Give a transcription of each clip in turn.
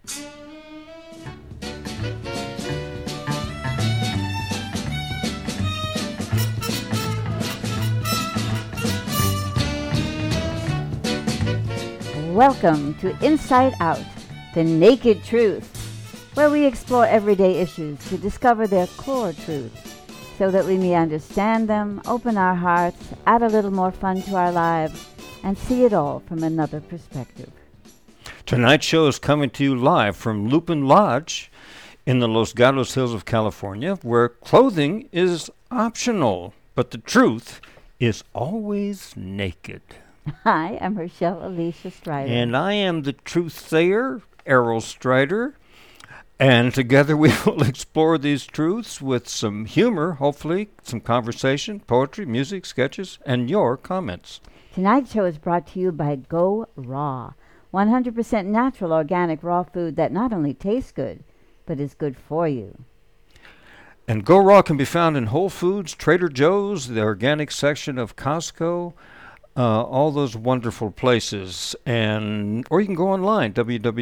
Welcome to Inside Out, the naked truth, where we explore everyday issues to discover their core truth, so that we may understand them, open our hearts, add a little more fun to our lives, and see it all from another perspective. Tonight's show is coming to you live from Lupin Lodge in the Los Gatos Hills of California, where clothing is optional, but the truth is always naked. Hi, I'm Rochelle Alicia Strider. And I am the truth sayer, Errol Strider. And together we will explore these truths with some humor, hopefully, some conversation, poetry, music, sketches, and your comments. Tonight's show is brought to you by Go Raw, 100% natural organic raw food that not only tastes good, but is good for you. And Go Raw can be found in Whole Foods, Trader Joe's, the organic section of Costco, all those wonderful places. Or you can go online,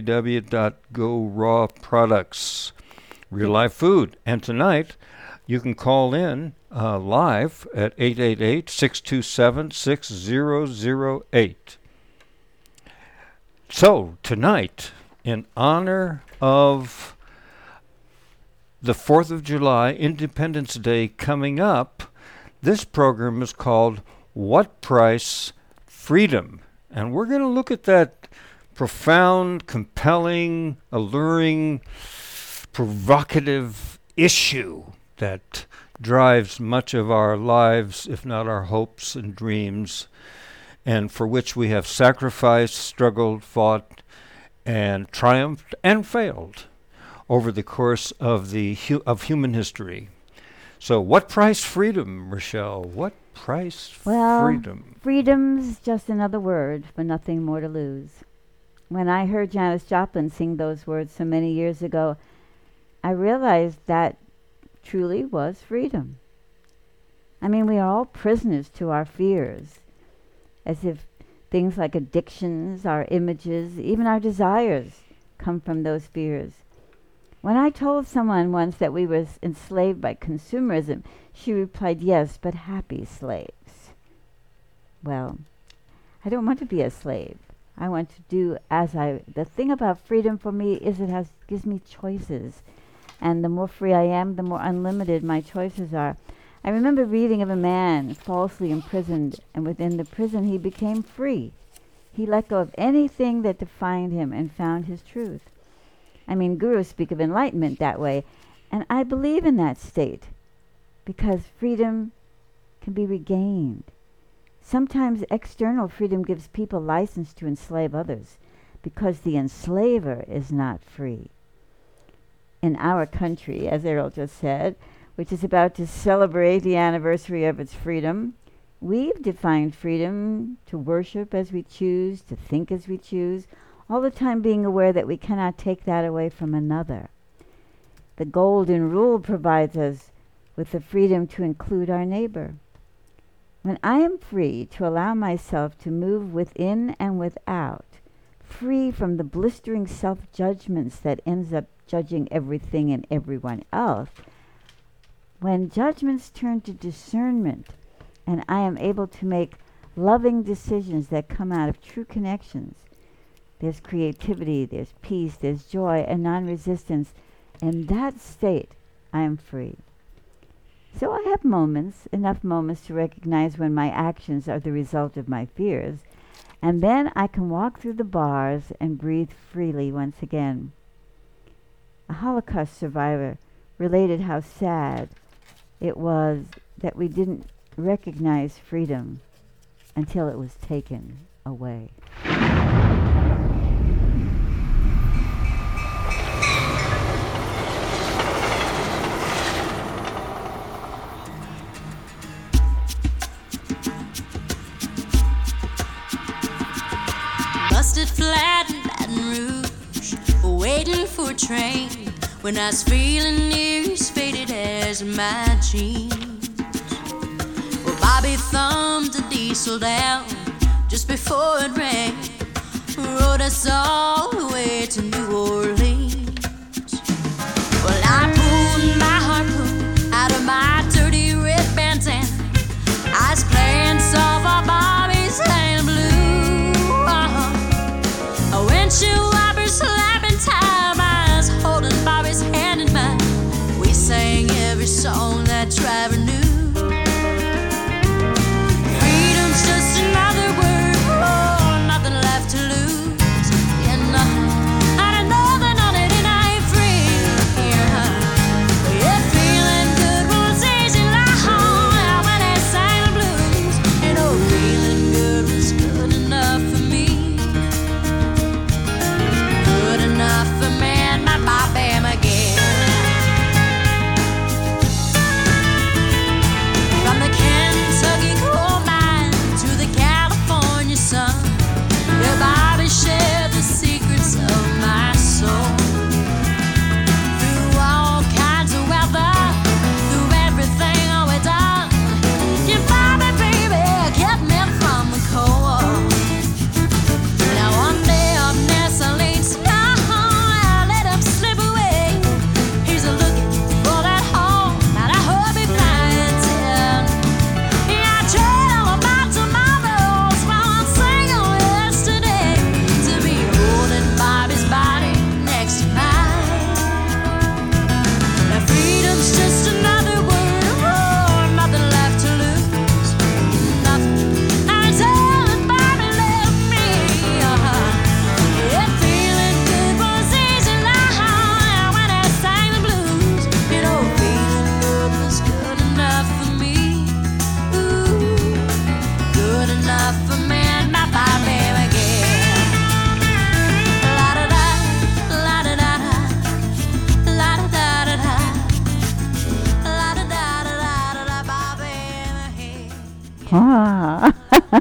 www.GoRawProducts, real life food. And tonight, you can call in live at 888-627-6008. So, tonight, in honor of the 4th of July, Independence Day coming up, this program is called What Price Freedom? And we're going to look at that profound, compelling, alluring, provocative issue that drives much of our lives, if not our hopes and dreams, and for which we have sacrificed, struggled, fought, and triumphed and failed over the course of human history. So what price freedom, Rochelle? What price freedom? Freedom's just another word for nothing more to lose. When I heard Janis Joplin sing those words so many years ago, I realized that truly was freedom. I mean, we are all prisoners to our fears, as if things like addictions, our images, even our desires come from those fears. When I told someone once that we were enslaved by consumerism, she replied, "Yes, but happy slaves." Well, I don't want to be a slave. I want to do the thing about freedom for me is gives me choices. And the more free I am, the more unlimited my choices are. I remember reading of a man falsely imprisoned, and within the prison he became free. He let go of anything that defined him and found his truth. I mean, gurus speak of enlightenment that way, and I believe in that state, because freedom can be regained. Sometimes external freedom gives people license to enslave others, because the enslaver is not free. In our country, as Errol just said, which is about to celebrate the anniversary of its freedom, we've defined freedom to worship as we choose, to think as we choose, all the time being aware that we cannot take that away from another. The Golden Rule provides us with the freedom to include our neighbor. When I am free to allow myself to move within and without, free from the blistering self-judgments that ends up judging everything and everyone else, when judgments turn to discernment and I am able to make loving decisions that come out of true connections, there's creativity, there's peace, there's joy, and non-resistance. In that state, I am free. So I have enough moments to recognize when my actions are the result of my fears, and then I can walk through the bars and breathe freely once again. A Holocaust survivor related how sad it was that we didn't recognize freedom until it was taken away. Busted flat in Baton Rouge, waiting for a train, when I was feeling near as faded as my jeans. Well, Bobby thumbed the diesel down just before it rained, rode us all the way to New Orleans. Ah.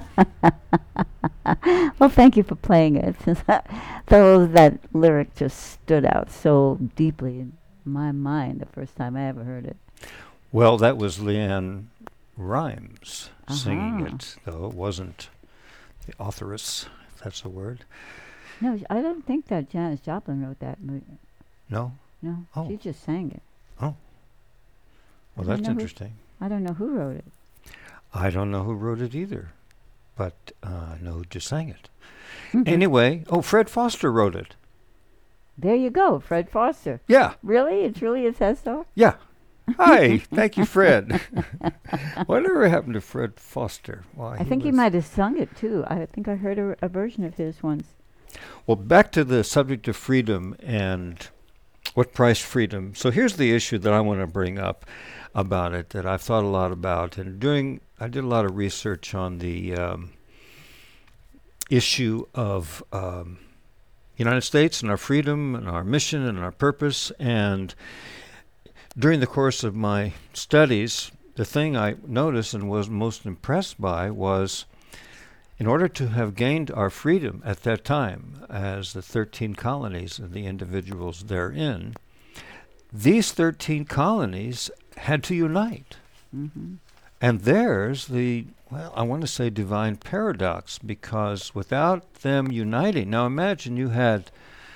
Well, thank you for playing it. Since that lyric just stood out so deeply in my mind the first time I ever heard it. Well, that was Leanne Rhymes singing Uh-huh. it, though it wasn't the authoress, if that's a word. No, I don't think that Janis Joplin wrote that. No? No, Oh. she just sang it. Oh. Well, I don't that's know who- interesting. I don't know who wrote it. I don't know who wrote it either, but I know who just sang it. Mhm. Anyway, Fred Foster wrote it. There you go, Fred Foster. Yeah, Really? It truly says so? yeah. Hi, thank you, Fred. Whatever happened to Fred Foster? Why, I think he was- might have sung it too. I think I heard a version of his once. Well, back to the subject of freedom and what price freedom. So here's the issue that I want to bring up about it that I've thought a lot about. And I did a lot of research on the issue of United States and our freedom and our mission and our purpose. And during the course of my studies, the thing I noticed and was most impressed by was in order to have gained our freedom at that time as the 13 colonies and the individuals therein, these 13 colonies had to unite. Hmm. And there's I want to say divine paradox, because without them uniting, now imagine you had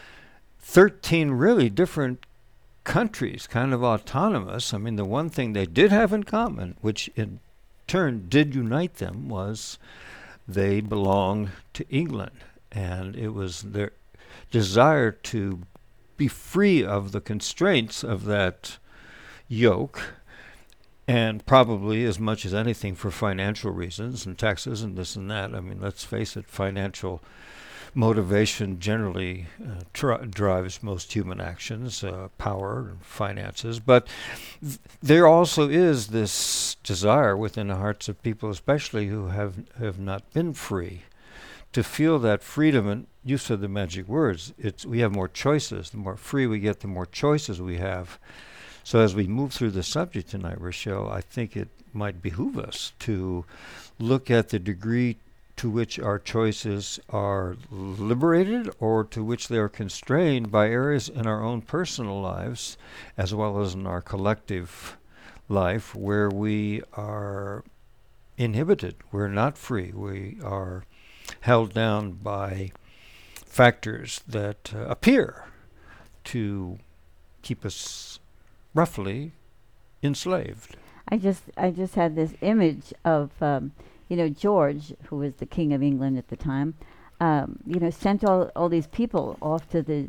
13 really different countries, kind of autonomous. I mean, the one thing they did have in common, which in turn did unite them, was they belonged to England. And it was their desire to be free of the constraints of that yoke, and probably as much as anything for financial reasons and taxes and this and that. I mean, let's face it, financial motivation generally drives most human actions, power and finances. But there also is this desire within the hearts of people, especially who have not been free, to feel that freedom. And you said the magic words. We have more choices. The more free we get, the more choices we have. So as we move through the subject tonight, Rochelle, I think it might behoove us to look at the degree to which our choices are liberated or to which they are constrained by areas in our own personal lives as well as in our collective life where we are inhibited. We're not free. We are held down by factors that appear to keep us roughly enslaved. I just had this image of George, who was the King of England at the time, sent all these people off to the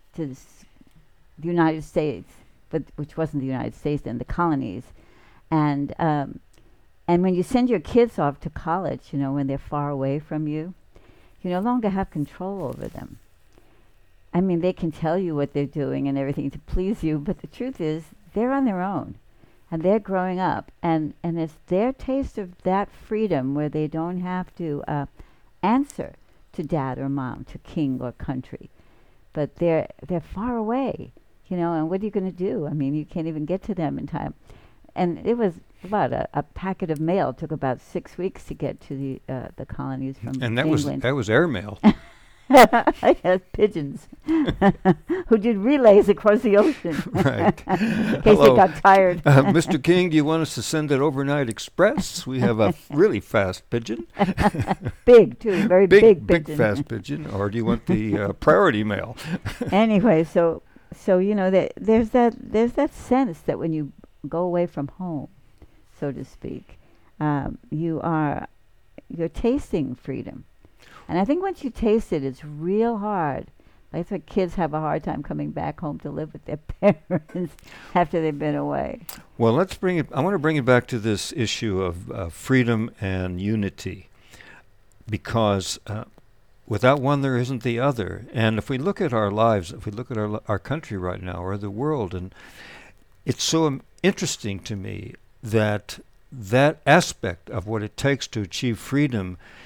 United States, but which wasn't the United States then, the colonies, and when you send your kids off to college, when they're far away from you, you no longer have control over them. I mean, they can tell you what they're doing and everything to please you, but the truth is they're on their own. And they're growing up, and it's their taste of that freedom where they don't have to answer to dad or mom, to king or country, but they're far away, And what are you going to do? I mean, you can't even get to them in time. And it was about a packet of mail took about 6 weeks to get to the colonies from And that England. was airmail. Yes, pigeons who did relays across the ocean Right. in case Hello. they got tired. Mr. King, do you want us to send it overnight express? We have a really fast pigeon. Big too, very big big pigeon. fast pigeon. Or do you want the priority mail? Anyway, so there's that sense that when you go away from home, so to speak, you're tasting freedom. And I think once you taste it, it's real hard. That's why kids have a hard time coming back home to live with their parents after they've been away. Well, I want to bring it back to this issue of freedom and unity, because without one, there isn't the other. And if we look at our lives, if we look at our country right now, or the world, and it's so interesting to me that aspect of what it takes to achieve freedom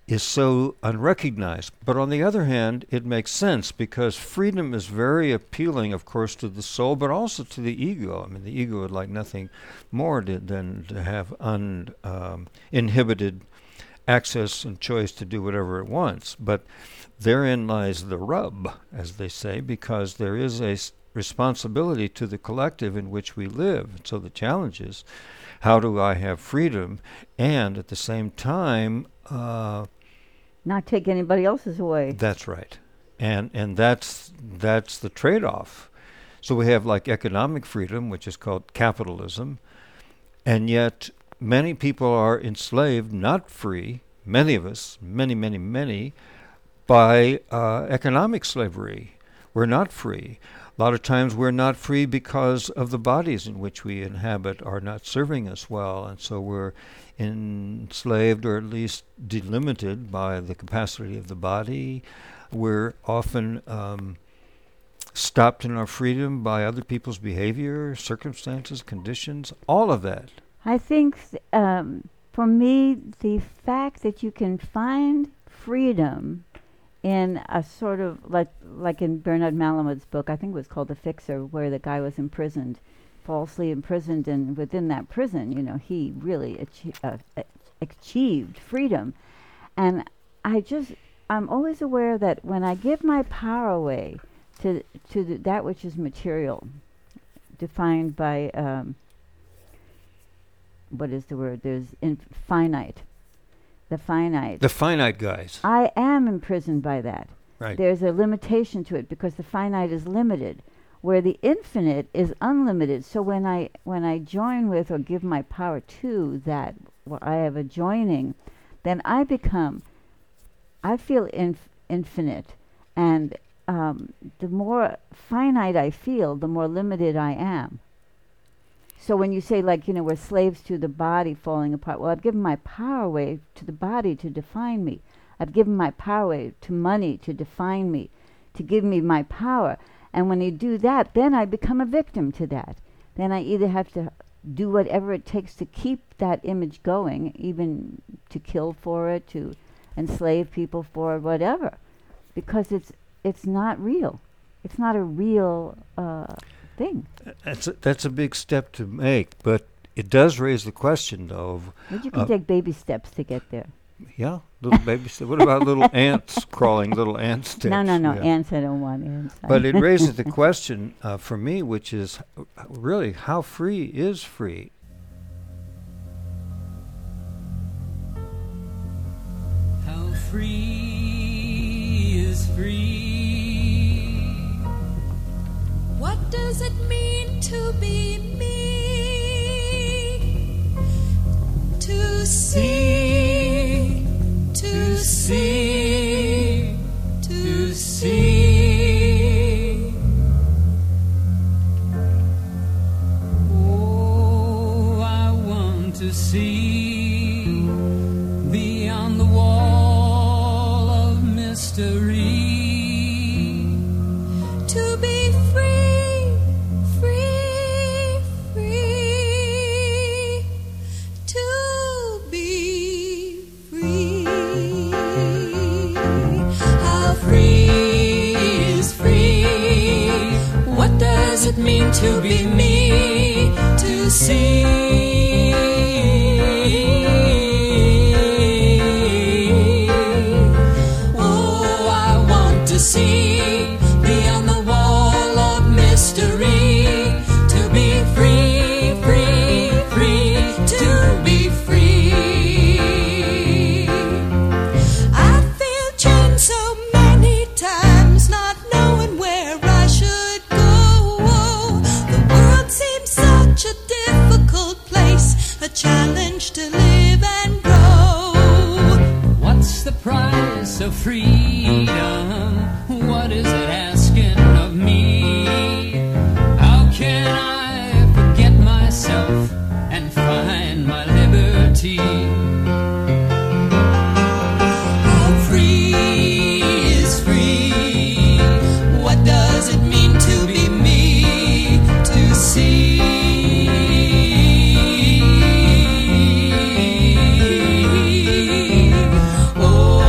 is so unrecognized. But on the other hand, it makes sense because freedom is very appealing, of course, to the soul, but also to the ego. I mean, the ego would like nothing more than to have uninhibited access and choice to do whatever it wants. But therein lies the rub, as they say, because there is a responsibility to the collective in which we live. So the challenge is, how do I have freedom and at the same time not take anybody else's away? That's right. And that's the trade-off. So we have like economic freedom, which is called capitalism, and yet many people are enslaved, not free, many of us, many, by economic slavery. We're not free. A lot of times we're not free because of the bodies in which we inhabit are not serving us well, and so we're enslaved or at least delimited by the capacity of the body. We're often stopped in our freedom by other people's behavior, circumstances, conditions, all of that. I think for me, the fact that you can find freedom in a sort of like in Bernard Malamud's book, I think it was called The Fixer, where the guy was imprisoned, falsely imprisoned, and within that prison, he really achieved freedom. And I'm always aware that when I give my power away to that which is material, defined by what is the word? There's finite. The finite. The finite guys. I am imprisoned by that. Right. There's a limitation to it because the finite is limited, where the infinite is unlimited. So when I join with or give my power to that, I have a joining, then I feel infinite. And the more finite I feel, the more limited I am. So when you say, we're slaves to the body falling apart, well, I've given my power away to the body to define me. I've given my power away to money to define me, to give me my power. And when you do that, then I become a victim to that. Then I either have to do whatever it takes to keep that image going, even to kill for it, to enslave people for it, whatever, because it's not real. It's not a real thing. That's a big step to make, but it does raise the question, though. But you can take baby steps to get there. Yeah, little baby steps. What about little ants crawling, little ant steps? No, Yeah. ants, I don't want ants. But it raises the question for me, which is really, how free is free? How free is free? What does it mean to be me? To see, to see, to see. Oh, I want to see beyond the wall of mystery. To be free, free, free. To be free. How free is free? What does it mean to be me? To see. Oh, I want to see beyond the wall of mystery. To be free, free, free. To be free. I feel chained so many times, not knowing where I should go. The world seems such a difficult place, a challenge to live and grow. What's the price of freedom? What is it asking of me? How can I forget myself and find my liberty? How free is free? What does it mean to be me? To see. Oh,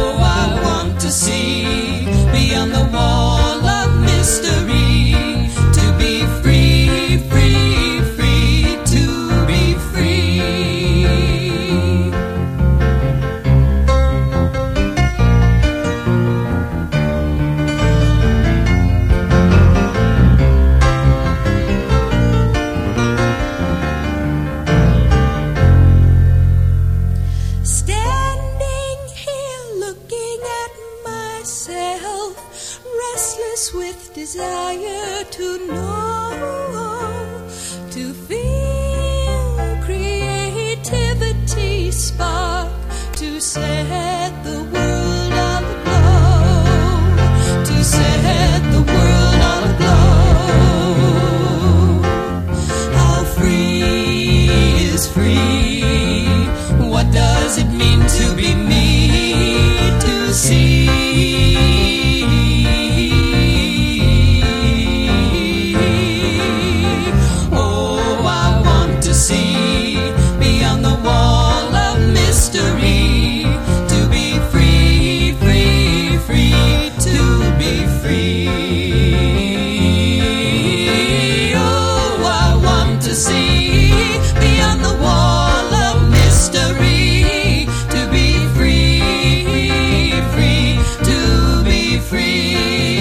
to know, to feel creativity spark, to set the world aglow, to set the world aglow. How free is free? What does it mean to be me? To see. Oh, I want to see beyond the wall of mystery. To be free, free, free, to be free. Oh, I want to see beyond the wall of mystery. To be free, free, to be free.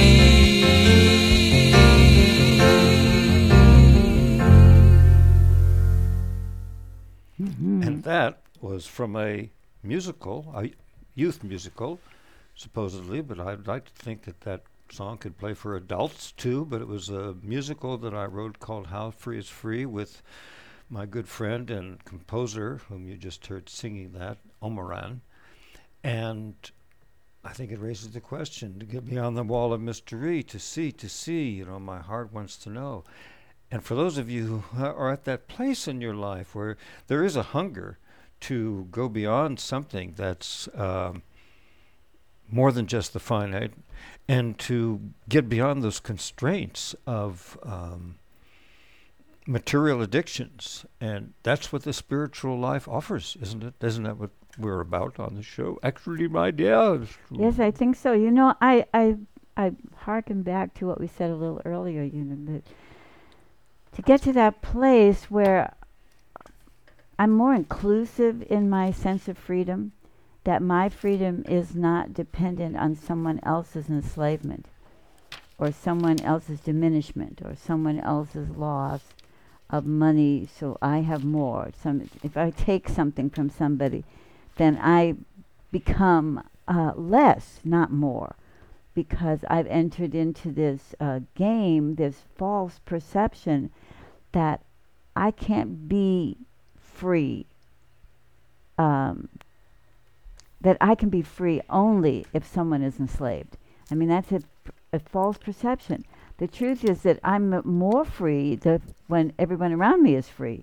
And that was from a musical, a youth musical, supposedly, but I'd like to think that that song could play for adults too, but it was a musical that I wrote called How Free is Free with my good friend and composer, whom you just heard singing that, Omaran. And I think it raises the question, to get beyond the wall of mystery, to see, you know, my heart wants to know. And for those of you who are at that place in your life where there is a hunger to go beyond something that's more than just the finite, and to get beyond those constraints of material addictions. And that's what the spiritual life offers, isn't it? Isn't that what we're about on the show? Actually, my dear. Yes, I think so. You know, I hearken back to what we said a little earlier, you know, that to get to that place where I'm more inclusive in my sense of freedom, that my freedom is not dependent on someone else's enslavement or someone else's diminishment or someone else's loss of money, so I have more. If I take something from somebody, then I become less, not more, because I've entered into this game, this false perception that I can't be free, that I can be free only if someone is enslaved. I mean, that's a false perception. The truth is that I'm more free when everyone around me is free.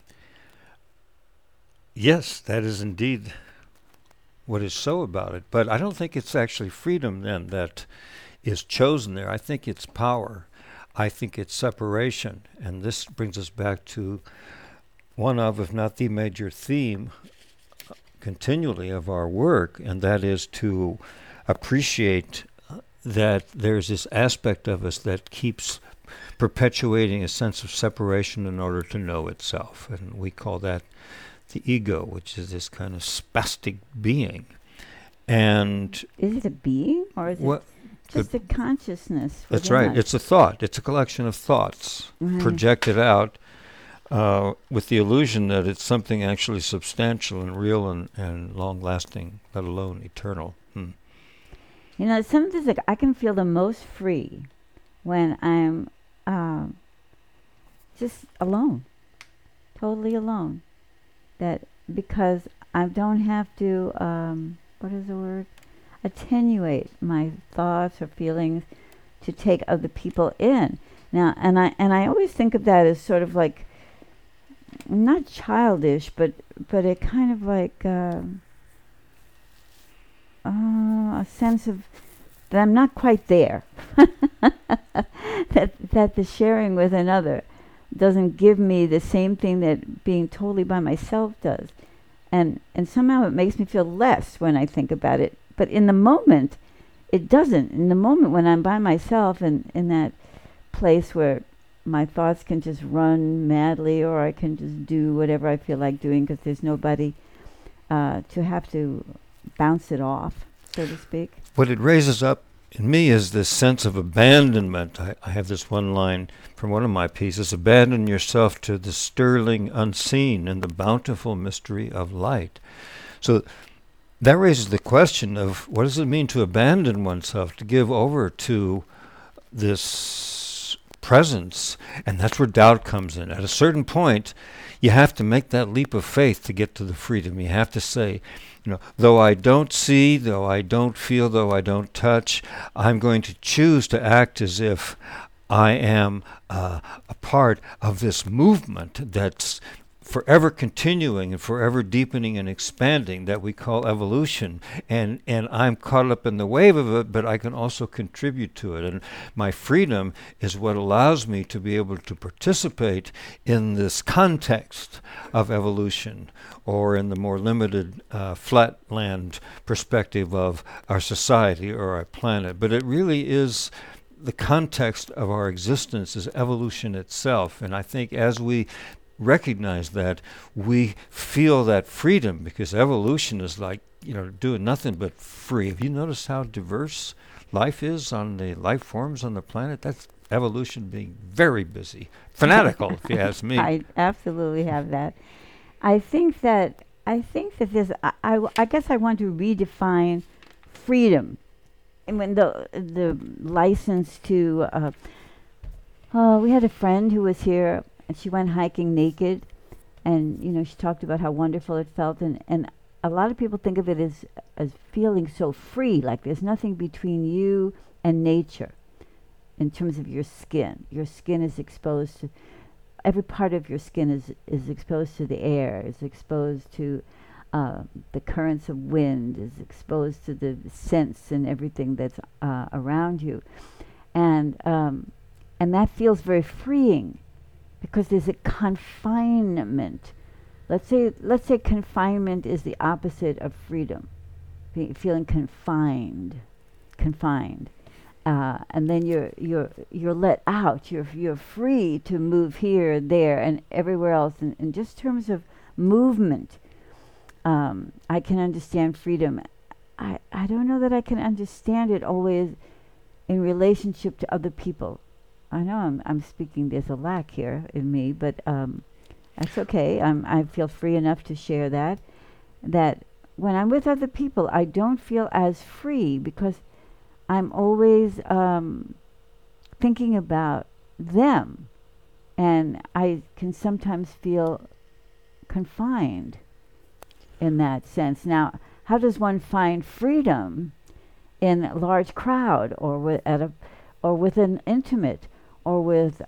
Yes, that is indeed what is so about it. But I don't think it's actually freedom then that is chosen there. I think it's power. I think it's separation. And this brings us back to one of, if not the major theme continually of our work, and that is to appreciate that there's this aspect of us that keeps perpetuating a sense of separation in order to know itself. And we call that the ego, which is this kind of spastic being. And is it a being or is it just a consciousness? That's right. us? It's a thought. It's a collection of thoughts projected out with the illusion that it's something actually substantial and real and long-lasting, let alone eternal. You know, sometimes like I can feel the most free when I'm just alone, totally alone. That because I don't have to, what is the word? Attenuate my thoughts or feelings to take other people in. Now, and I always think of that as sort of like, not childish, but it kind of like a sense of that I'm not quite there. that the sharing with another doesn't give me the same thing that being totally by myself does. And somehow it makes me feel less when I think about it. But in the moment, it doesn't. In the moment when I'm by myself and in that place where my thoughts can just run madly, or I can just do whatever I feel like doing because there's nobody to have to bounce it off, so to speak. What it raises up in me is this sense of abandonment. I have this one line from one of my pieces: abandon yourself to the sterling unseen and the bountiful mystery of light. So that raises the question of what does it mean to abandon oneself, to give over to this presence, and that's where doubt comes in. At a certain point, you have to make that leap of faith to get to the freedom. You have to say, though I don't see, though I don't feel, though I don't touch, I'm going to choose to act as if I am a part of this movement that's forever continuing and forever deepening and expanding that we call evolution. And I'm caught up in the wave of it, but I can also contribute to it. And my freedom is what allows me to be able to participate in this context of evolution, or in the more limited flatland perspective of our society or our planet. But it really is the context of our existence is evolution itself. And I think as we recognize that, we feel that freedom, because evolution is like, doing nothing but free. Have you noticed how diverse life is on the life forms on the planet? That's evolution being very busy. Fanatical, if you ask me. I absolutely have that. I think that there's, I guess I want to redefine freedom. And when the license to, we had a friend who was here, and she went hiking naked, and she talked about how wonderful it felt, and a lot of people think of it as feeling so free, like there's nothing between you and nature in terms of your skin. Your skin is exposed to, every part of your skin is exposed to the air, is exposed to the currents of wind, is exposed to the scents and everything that's around you, and that feels very freeing, because there's a confinement. Let's say confinement is the opposite of freedom, feeling confined, and then you're let out. You're free to move here, there, and everywhere else. In just terms of movement, I can understand freedom. I don't know that I can understand it always in relationship to other people. I know I'm speaking, there's a lack here in me, but that's okay. I feel free enough to share that when I'm with other people, I don't feel as free, because I'm always thinking about them, and I can sometimes feel confined in that sense. Now, how does one find freedom in a large crowd, or with an intimate, or with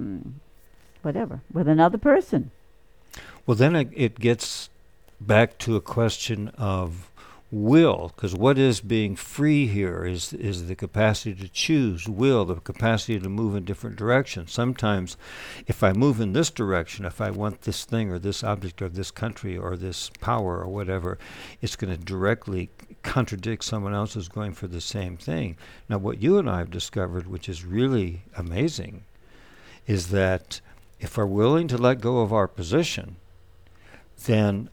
with another person? Well, then it gets back to a question of will, because what is being free here is the capacity to choose, will, the capacity to move in different directions. Sometimes if I move in this direction, if I want this thing or this object or this country or this power or whatever, it's going to directly contradict someone else who's going for the same thing. Now, what you and I have discovered, which is really amazing, is that if we're willing to let go of our position, then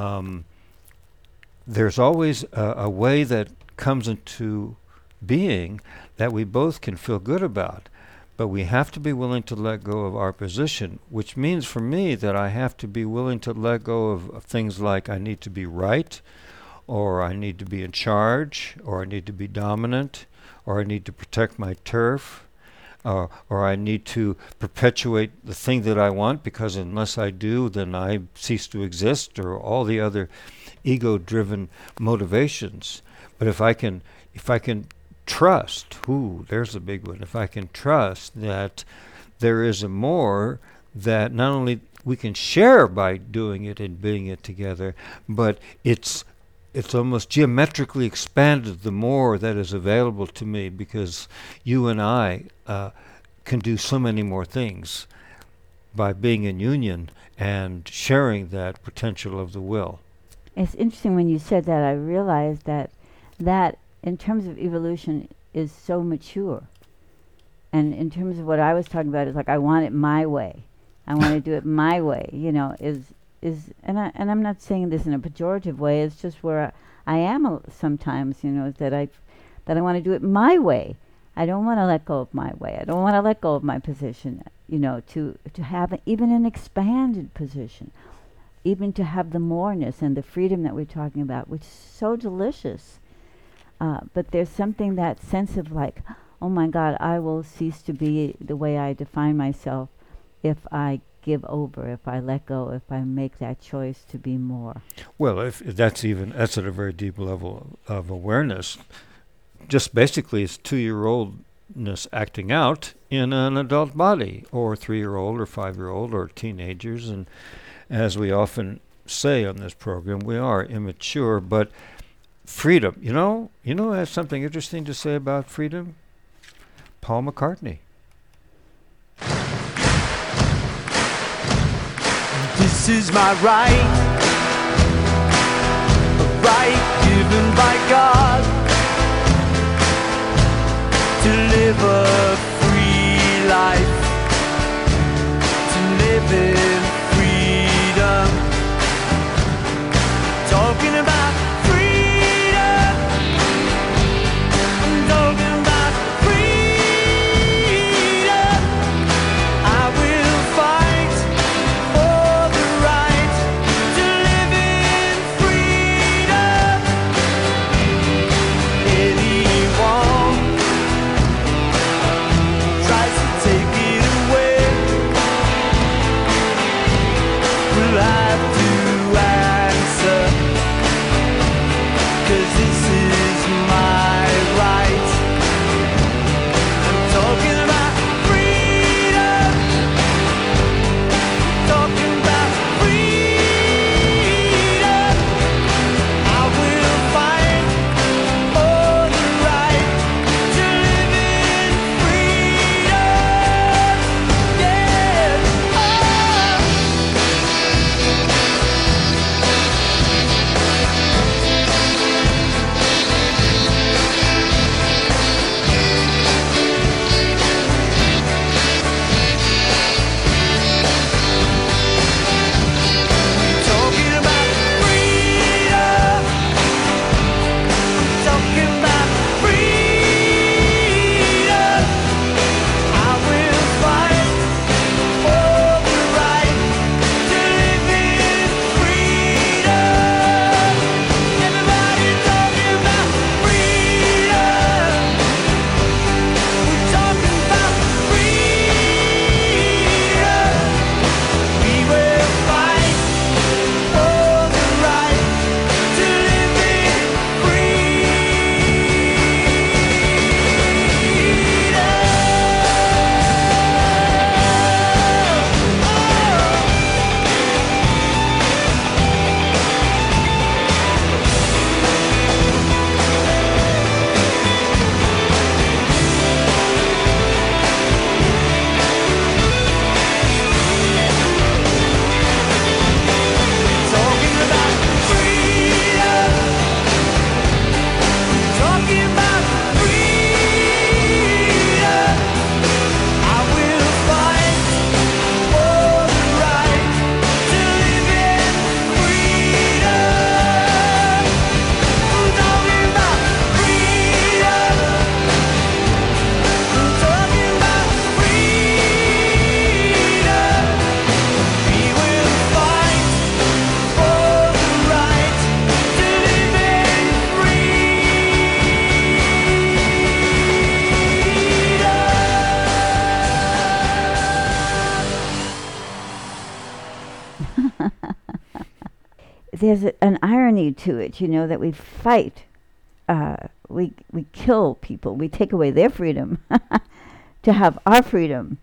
there's always a way that comes into being that we both can feel good about. But we have to be willing to let go of our position, which means for me that I have to be willing to let go of things like I need to be right, or I need to be in charge, or I need to be dominant, or I need to protect my turf, or I need to perpetuate the thing that I want, because unless I do, then I cease to exist, or all the other ego-driven motivations. But if I can trust, there's a big one. If I can trust that there is a more that not only we can share by doing it and being it together, but it's almost geometrically expanded, the more that is available to me, because you and I can do so many more things by being in union and sharing that potential of the will. It's interesting when you said that. I realized that in terms of evolution is so mature, and in terms of what I was talking about, is like I want it my way. I want to do it my way. And I'm not saying this in a pejorative way. It's just where I am sometimes. That I want to do it my way. I don't want to let go of my way. I don't want to let go of my position. To have even an expanded position, even to have the moreness and the freedom that we're talking about, which is so delicious. But there's something, that sense of like, oh my God, I will cease to be the way I define myself if I give over, if I let go, if I make that choice to be more. Well, if that's at a very deep level of awareness. Just basically, it's 2-year-oldness acting out in an adult body, or 3-year-old, or 5-year-old, or teenagers. And as we often say on this program, we are immature, but freedom. I have something interesting to say about freedom. Paul McCartney. This is my right, a right given by God, to live a free life, to live in freedom. Talking about freedom, I'm talking about freedom. I will fight for the right to live in freedom. Anyone tries to take it away will have to answer, 'cause this is my right. I'm talking about freedom, talking about freedom. I will fight for the right to live in freedom. Yeah. Talking about freedom, talking about freedom. I will fight for the right to live in freedom. Everybody talking about freedom. We're talking about freedom. We will fight for the right to live in talking about freedom, talking about freedom. I will fight for the right to live in freedom. Talking about freedom, talking about freedom. We will fight for the right to live in There's an irony to it, that we fight, we kill people, we take away their freedom to have our freedom.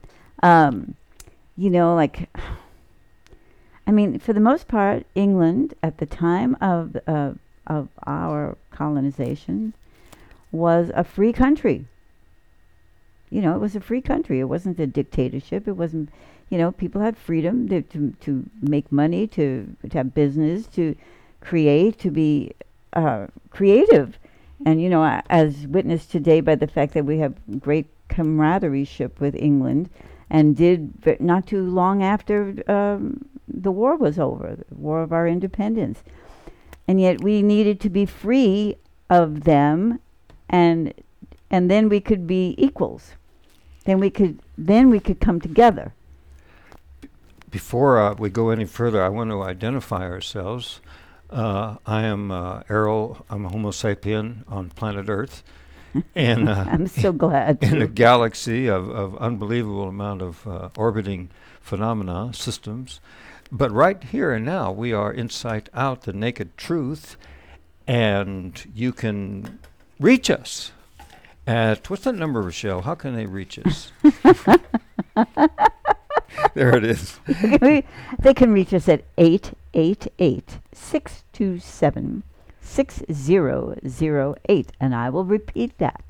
Like, I mean, for the most part, England at the time of our colonization was a free country. It was a free country. It wasn't a dictatorship. It wasn't, people had freedom to make money, to have business, to create, to be creative. And, as witnessed today by the fact that we have great camaraderie with England, and not too long after the war was over, the war of our independence. And yet we needed to be free of them, and then we could be equals. Then we could come together. Before we go any further, I want to identify ourselves. I am Errol. I'm a Homo sapien on planet Earth, and I'm so glad. in a to. galaxy of unbelievable amount of orbiting phenomena systems. But right here and now, we are Insight Out, the naked truth, and you can reach us at, what's that number, Rochelle? How can they reach us? There it is. They can reach us at 888-627-6008. And I will repeat that.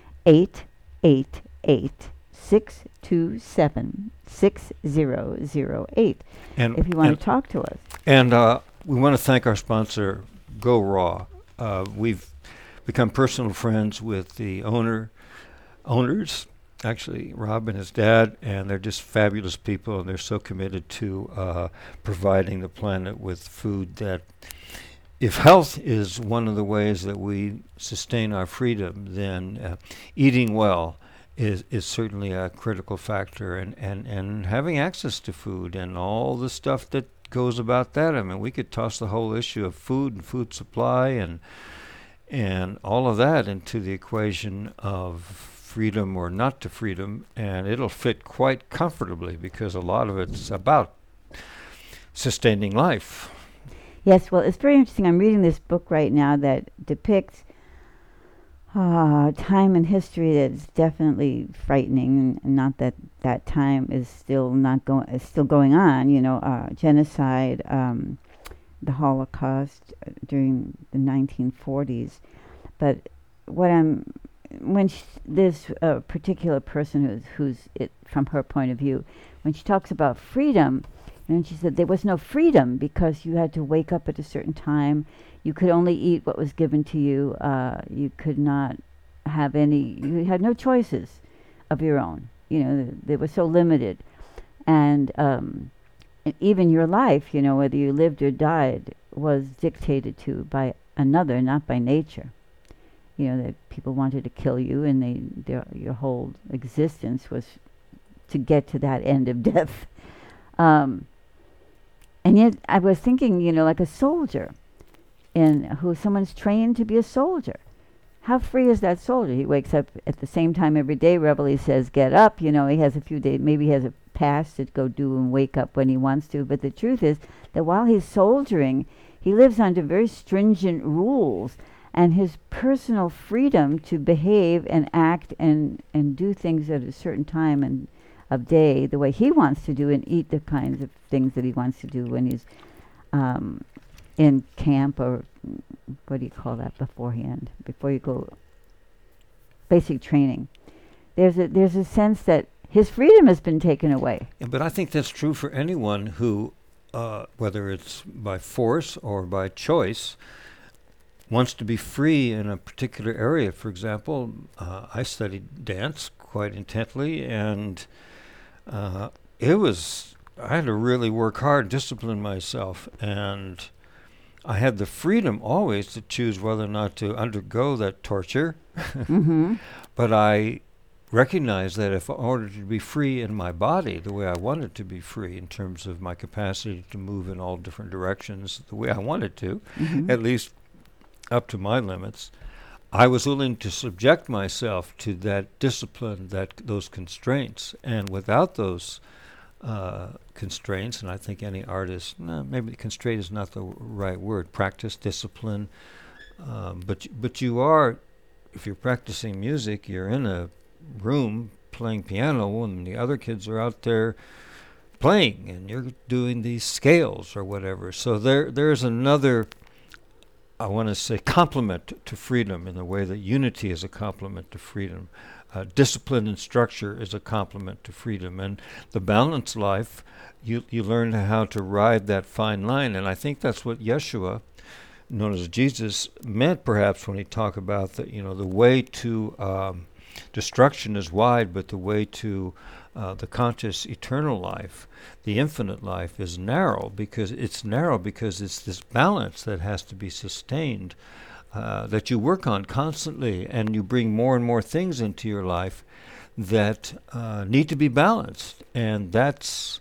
888-627-6008. And If you want and, to talk to us. and we want to thank our sponsor, Go Raw. We've become personal friends with the owners, actually Rob and his dad, and they're just fabulous people, and they're so committed to providing the planet with food that, if health is one of the ways that we sustain our freedom, then eating well is certainly a critical factor, and having access to food and all the stuff that goes about that. I mean, we could toss the whole issue of food and food supply and all of that into the equation of freedom or not to freedom, and it'll fit quite comfortably because a lot of it's about sustaining life. Yes, well, it's very interesting. I'm reading this book right now that depicts time in history that's definitely frightening, and not that that time is still not going, is still going on. You know, genocide, the Holocaust during the 1940s. But what I'm when this particular person who's it from her point of view, when she talks about freedom. And she said there was no freedom because you had to wake up at a certain time. You could only eat what was given to you. You could not have any, you had no choices of your own. You know, they were so limited. And even your life, you know, whether you lived or died, was dictated to by another, not by nature. You know, that people wanted to kill you, and your whole existence was to get to that end of death. And yet I was thinking, you know, like a soldier, someone's trained to be a soldier. How free is that soldier? He wakes up at the same time every day. Reveille says, get up. You know, he has a few days, maybe he has a pass to go do and wake up when he wants to. But the truth is that while he's soldiering, he lives under very stringent rules. And his personal freedom to behave and act and do things at a certain time and of day the way he wants to do, and eat the kinds of things that he wants to do when he's in camp, or what do you call that beforehand, before you go, basic training. There's a sense that his freedom has been taken away. Yeah, but I think that's true for anyone who, whether it's by force or by choice, wants to be free in a particular area. For example, I studied dance quite intently, and I had to really work hard, discipline myself, and I had the freedom always to choose whether or not to undergo that torture. Mm-hmm. But I recognized that if I ordered to be free in my body, the way I wanted to be free in terms of my capacity to move in all different directions the way I wanted to, at least up to my limits, I was willing to subject myself to that discipline, those constraints. And without those constraints, and I think any artist, maybe constraint is not the right word, practice, discipline, but you are, if you're practicing music, you're in a room playing piano, and the other kids are out there playing, and you're doing these scales or whatever. So there's another, I want to say, complement to freedom in the way that unity is a complement to freedom. Discipline and structure is a complement to freedom. And the balanced life, you learn how to ride that fine line. And I think that's what Yeshua, known as Jesus, meant perhaps when he talked about the way to destruction is wide, but the way to the conscious eternal life, the infinite life, is narrow, because it's this balance that has to be sustained, that you work on constantly, and you bring more and more things into your life that need to be balanced. And that's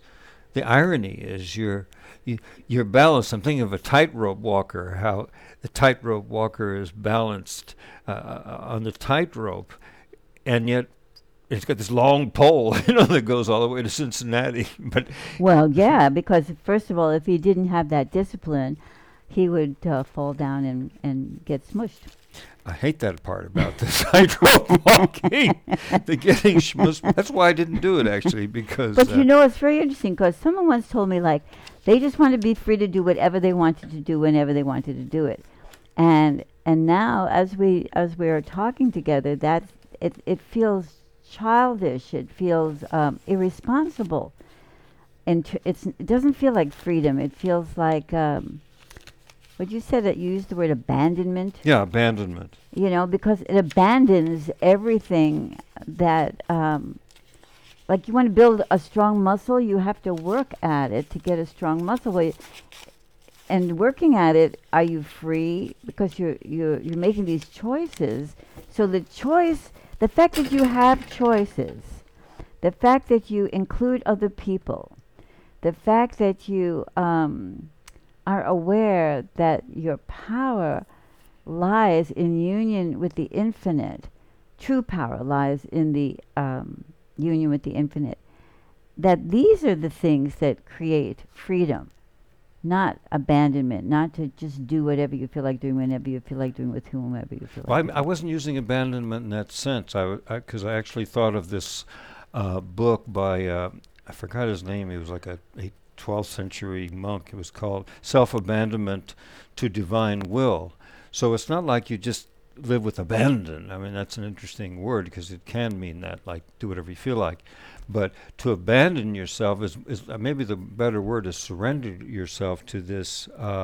the irony is you're balanced. I'm thinking of a tightrope walker, how the tightrope walker is balanced on the tightrope, and yet it's got this long pole, that goes all the way to Cincinnati. But Well, yeah, because first of all, if he didn't have that discipline, he would fall down and get smushed. I hate that part about this tightrope walking, the getting schmushed. That's why I didn't do it, actually, because... But it's very interesting because someone once told me, like, they just want to be free to do whatever they wanted to do whenever they wanted to do it. And now, as we are talking together, it feels childish. It feels irresponsible. And it doesn't feel like freedom. It feels like... What you said, that you used the word abandonment. Yeah, abandonment. Because it abandons everything that, like you want to build a strong muscle, you have to work at it to get a strong muscle. And working at it, are you free? Because you're making these choices. So the fact that you have choices, the fact that you include other people, the fact that you are aware that your power lies in union with the infinite. True power lies in the union with the infinite. That these are the things that create freedom, not abandonment, not to just do whatever you feel like doing whenever you feel like doing with whomever you feel like Well, I wasn't using abandonment in that sense, because I actually thought of this book by, I forgot his name, he was like a 12th century monk. It was called Self-Abandonment to Divine Will. So it's not like you just live with abandon. I mean, that's an interesting word because it can mean that, like, do whatever you feel like. But to abandon yourself is maybe the better word is surrender yourself to this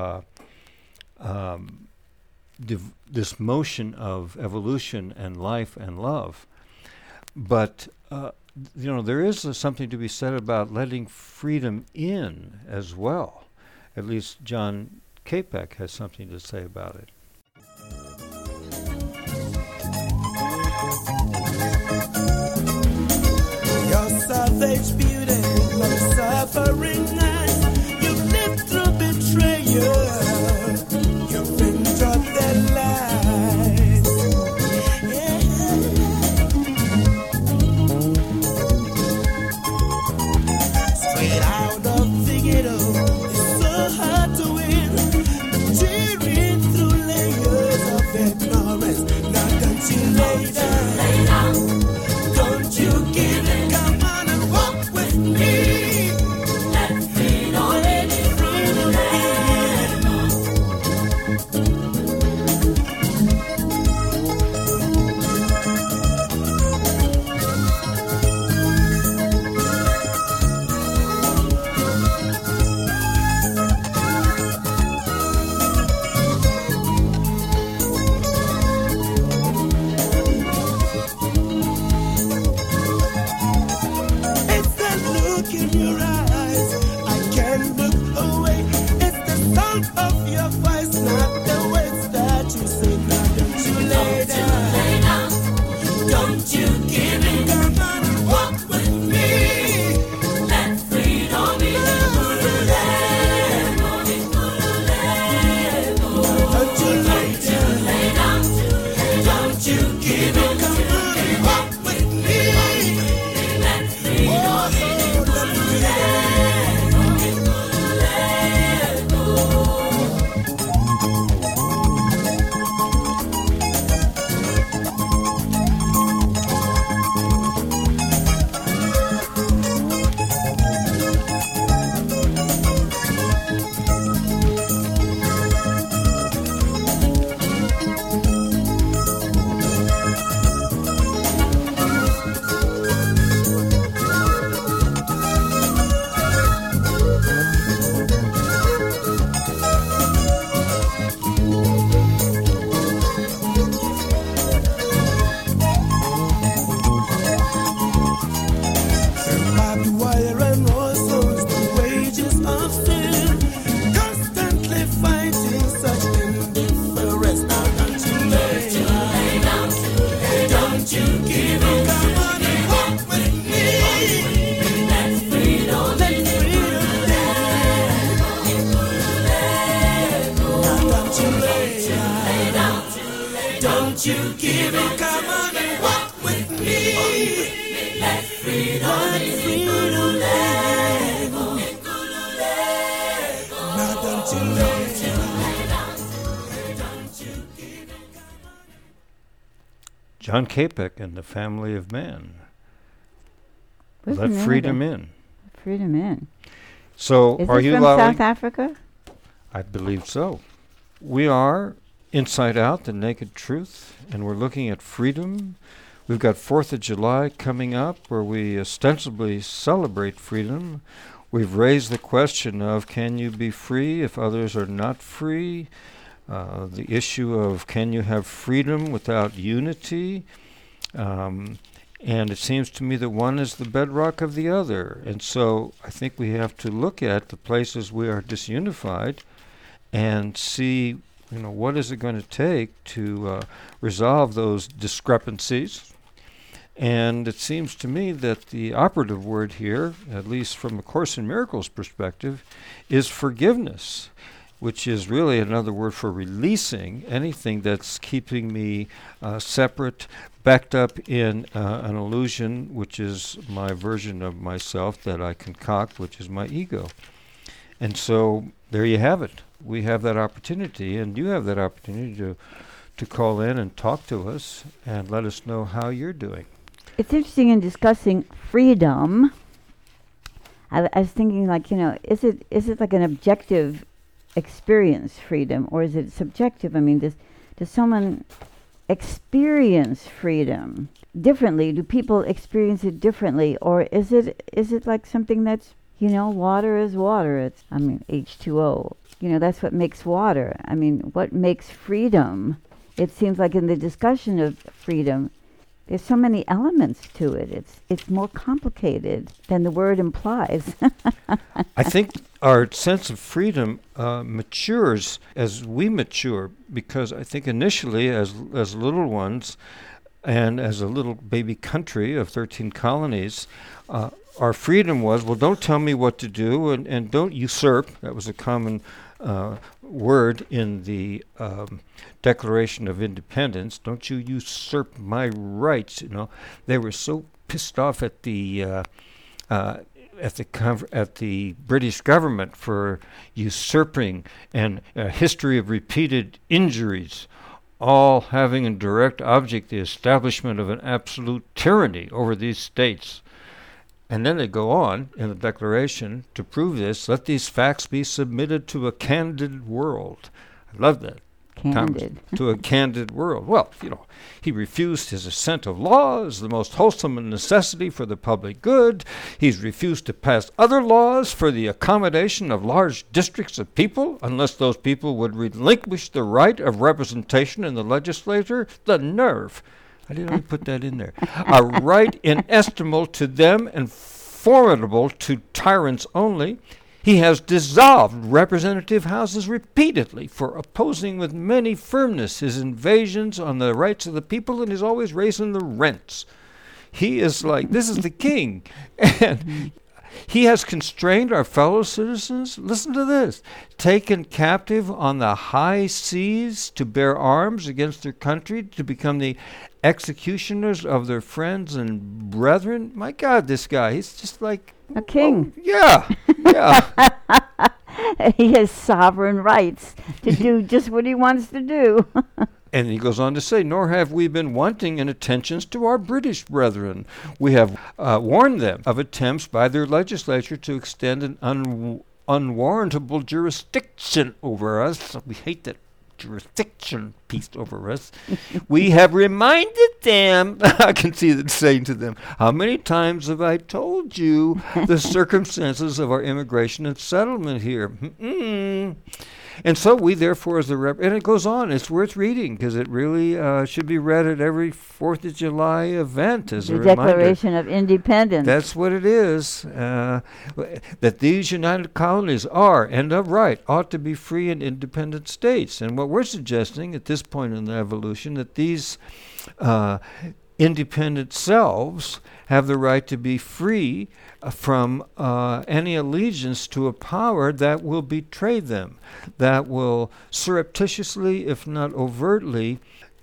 this motion of evolution and life and love. But there is something to be said about letting freedom in as well. At least John Capek has something to say about it. Your savage beauty, no suffering night. You've lived through betrayal. You've enjoyed their lies. Yeah. Straight out of the ghetto, it's so hard to win. Tearing through layers of ignorance. Now don't you lay down. Don't you give it, come on and walk with me. Let freedom in. give it. Come on and walk with me. Let freedom live. Now don't you let John Capek and the Family of Man. What's the Let name of freedom it? in. Freedom in. So, Is are this you from allowing? South Africa? I believe so. We are Inside Out, the Naked Truth, and we're looking at freedom. We've got 4th of July coming up where we ostensibly celebrate freedom. We've raised the question of can you be free if others are not free? The issue of can you have freedom without unity? And it seems to me that one is the bedrock of the other. And so I think we have to look at the places we are disunified and see, what is it going to take to resolve those discrepancies. And it seems to me that the operative word here, at least from a Course in Miracles perspective, is forgiveness, which is really another word for releasing anything that's keeping me separate, backed up in an illusion, which is my version of myself that I concoct, which is my ego. And so there you have it. We have that opportunity, and you have that opportunity to call in and talk to us and let us know how you're doing. It's interesting in discussing freedom. I was thinking, is it like an objective experience, freedom, or is it subjective? I mean, does someone experience freedom differently? Do people experience it differently, or is it like something that's water is water? It's H2O. That's what makes water. I mean, what makes freedom? It seems like in the discussion of freedom, there's so many elements to it. It's more complicated than the word implies. I think our sense of freedom matures as we mature, because I think initially as little ones and as a little baby country of 13 colonies, our freedom was, well, don't tell me what to do and don't usurp. That was a common word in the Declaration of Independence. Don't you usurp my rights? They were so pissed off at the British government for usurping, and a history of repeated injuries, all having in direct object the establishment of an absolute tyranny over these states. And then they go on in the Declaration to prove this. Let these facts be submitted to a candid world. I love that. Candid. To a candid world. Well, he refused his assent of law as the most wholesome necessity for the public good. He's refused to pass other laws for the accommodation of large districts of people unless those people would relinquish the right of representation in the legislature. The nerve. I didn't even put that in there. A right inestimable to them and formidable to tyrants only. He has dissolved representative houses repeatedly for opposing with many firmness his invasions on the rights of the people, and is always raising the rents. He is like, this is the king. And he has constrained our fellow citizens, listen to this, taken captive on the high seas to bear arms against their country, to become the executioners of their friends and brethren. My God, this guy, he's just like A king. Oh, yeah. He has sovereign rights to do just what he wants to do. And he goes on to say, nor have we been wanting in attentions to our British brethren. We have warned them of attempts by their legislature to extend an unwarrantable jurisdiction over us. We hate that jurisdiction piece over us. We have reminded them, I can see them saying to them, how many times have I told you the circumstances of our immigration and settlement here? And so we therefore as the and it goes on, it's worth reading because it really should be read at every 4th of July event as a The reminder. Declaration of Independence. That's what it is, that these united colonies are, and of right, ought to be free and independent states. And what we're suggesting at this point in the evolution, that these independent selves have the right to be free from any allegiance to a power that will betray them, that will surreptitiously, if not overtly,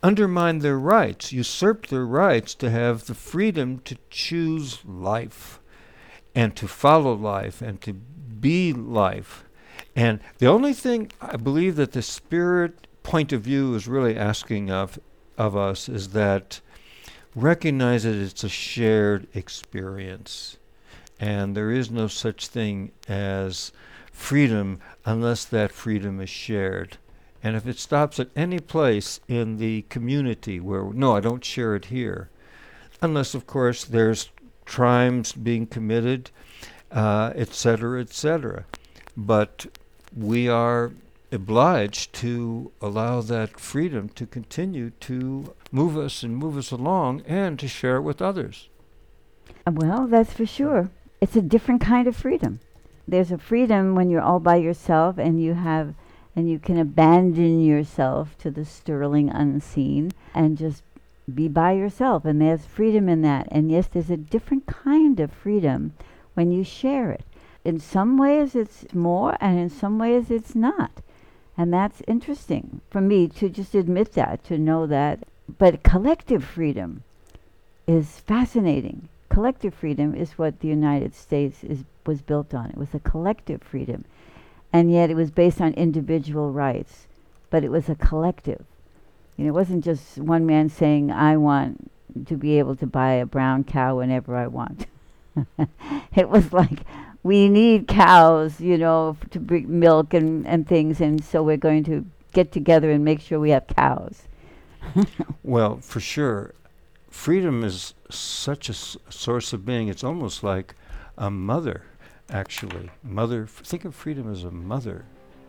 undermine their rights, usurp their rights to have the freedom to choose life and to follow life and to be life. And the only thing I believe that the Spirit point of view is really asking of us is that recognize that it's a shared experience. And there is no such thing as freedom unless that freedom is shared. And if it stops at any place in the community where, no, I don't share it here, unless, of course, there's crimes being committed, et cetera, et cetera. But we are obliged to allow that freedom to continue to move us and move us along and to share it with others. Well, that's for sure. It's a different kind of freedom. There's a freedom when you're all by yourself and you can abandon yourself to the sterling unseen and just be by yourself. And there's freedom in that. And yes, there's a different kind of freedom when you share it. In some ways it's more, and in some ways it's not. And that's interesting for me to just admit that, to know that. But collective freedom is fascinating. Collective freedom is what the United States was built on. It was a collective freedom. And yet it was based on individual rights. But it was a collective. You know, it wasn't just one man saying, I want to be able to buy a brown cow whenever I want. It was like, we need cows, you know, to bring milk and things, and so we're going to get together and make sure we have cows. Well, for sure. Freedom is such a source of being. It's almost like a mother, actually. Mother. Think of freedom as a mother.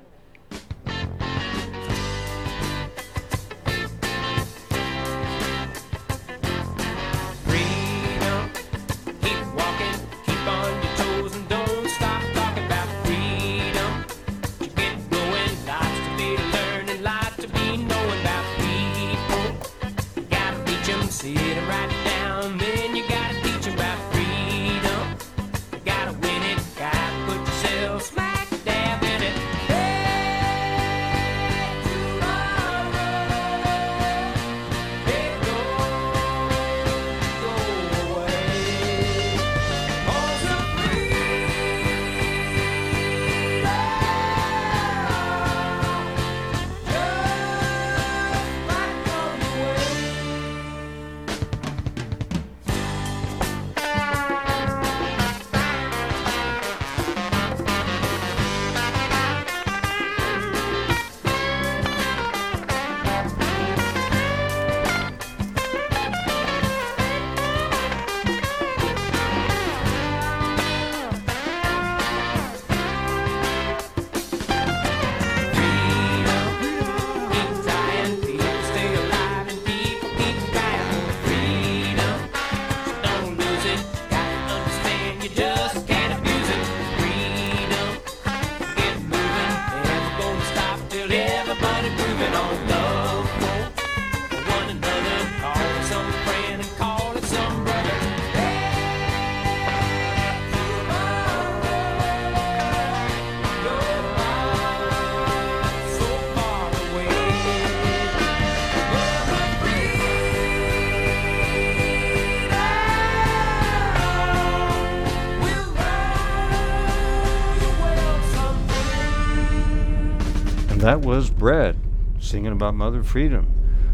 That was Brad singing about Mother Freedom.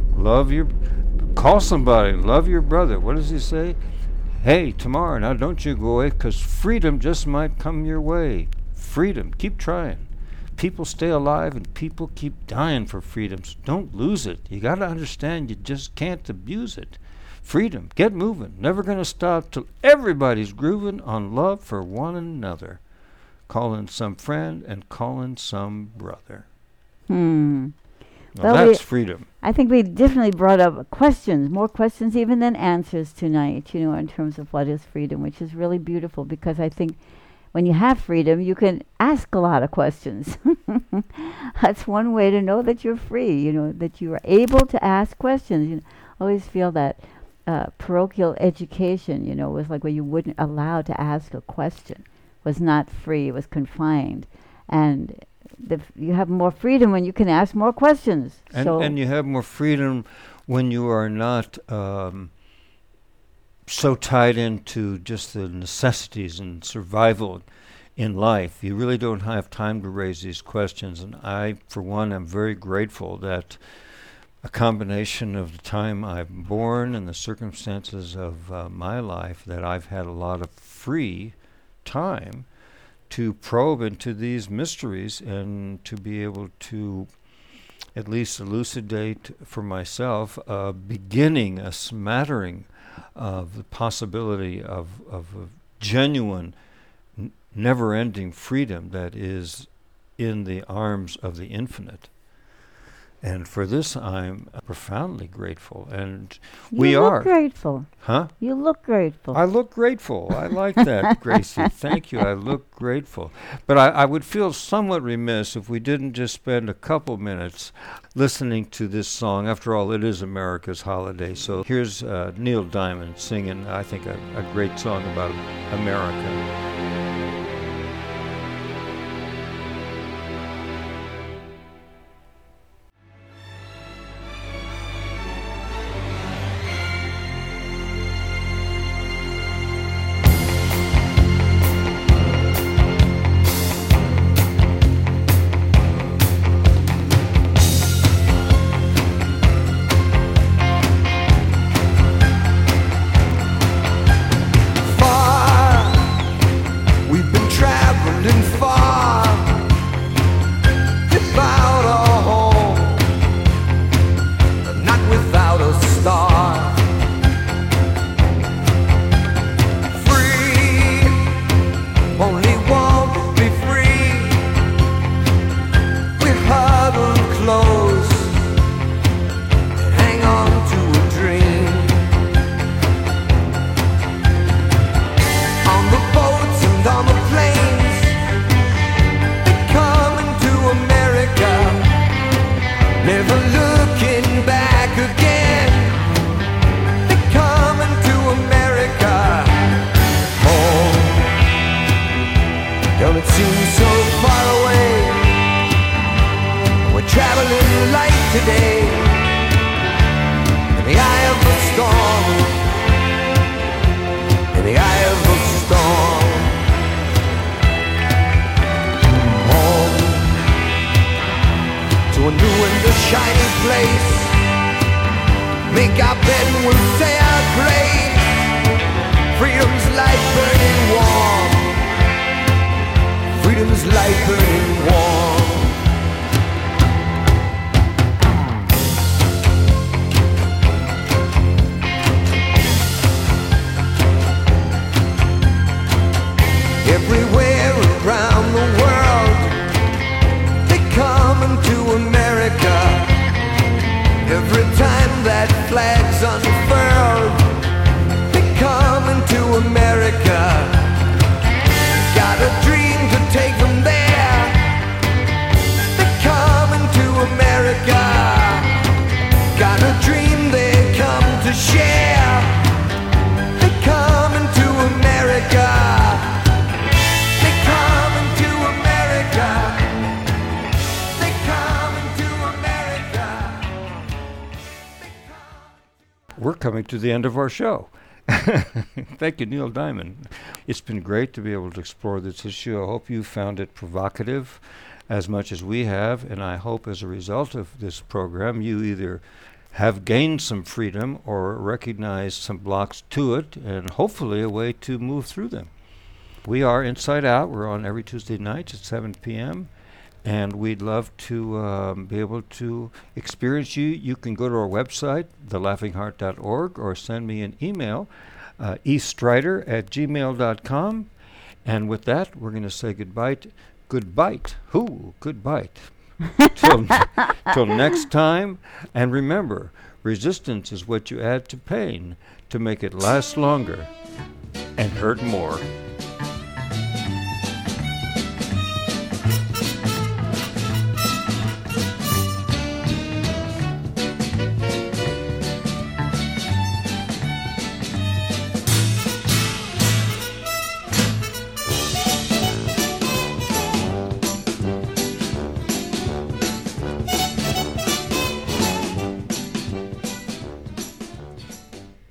Call somebody, love your brother. What does he say? Hey, tomorrow, now don't you go away, because freedom just might come your way. Freedom, keep trying. People stay alive and people keep dying for freedom. So don't lose it. You got to understand you just can't abuse it. Freedom, get moving. Never going to stop till everybody's grooving on love for one another. Call in some friend and call in some brother. Now Well, that's freedom. I think we definitely brought up questions, more questions even than answers tonight, you know, in terms of what is freedom, which is really beautiful, because I think when you have freedom, you can ask a lot of questions. That's one way to know that you're free, you know, that you are able to ask questions. You know, I always feel that parochial education, you know, was like where you wouldn't allow to ask a question, was not free, it was confined. And you have more freedom when you can ask more questions. And you have more freedom when you are not so tied into just the necessities and survival in life. You really don't have time to raise these questions. And I, for one, am very grateful that a combination of the time I'm born and the circumstances of my life, that I've had a lot of free time to probe into these mysteries and to be able to at least elucidate for myself beginning a smattering of the possibility of a genuine, never-ending freedom that is in the arms of the infinite. And for this, I'm profoundly grateful. And we You are. look grateful. Huh? You look grateful. I look grateful. I like that, Gracie. Thank you. I look grateful. But I would feel somewhat remiss if we didn't just spend a couple minutes listening to this song. After all, it is America's holiday. So here's Neil Diamond singing, I think, a great song about America. We're coming to the end of our show. Thank you, Neil Diamond. It's been great to be able to explore this issue. I hope you found it provocative as much as we have, and I hope as a result of this program you either have gained some freedom or recognized some blocks to it, and hopefully a way to move through them. We are Inside Out. We're on every Tuesday night at 7 p.m., and we'd love to be able to experience you. You can go to our website, thelaughingheart.org, or send me an email, estrider@gmail.com. And with that, we're going to say goodbye. Goodbye. Till next time. And remember, resistance is what you add to pain to make it last longer and hurt more.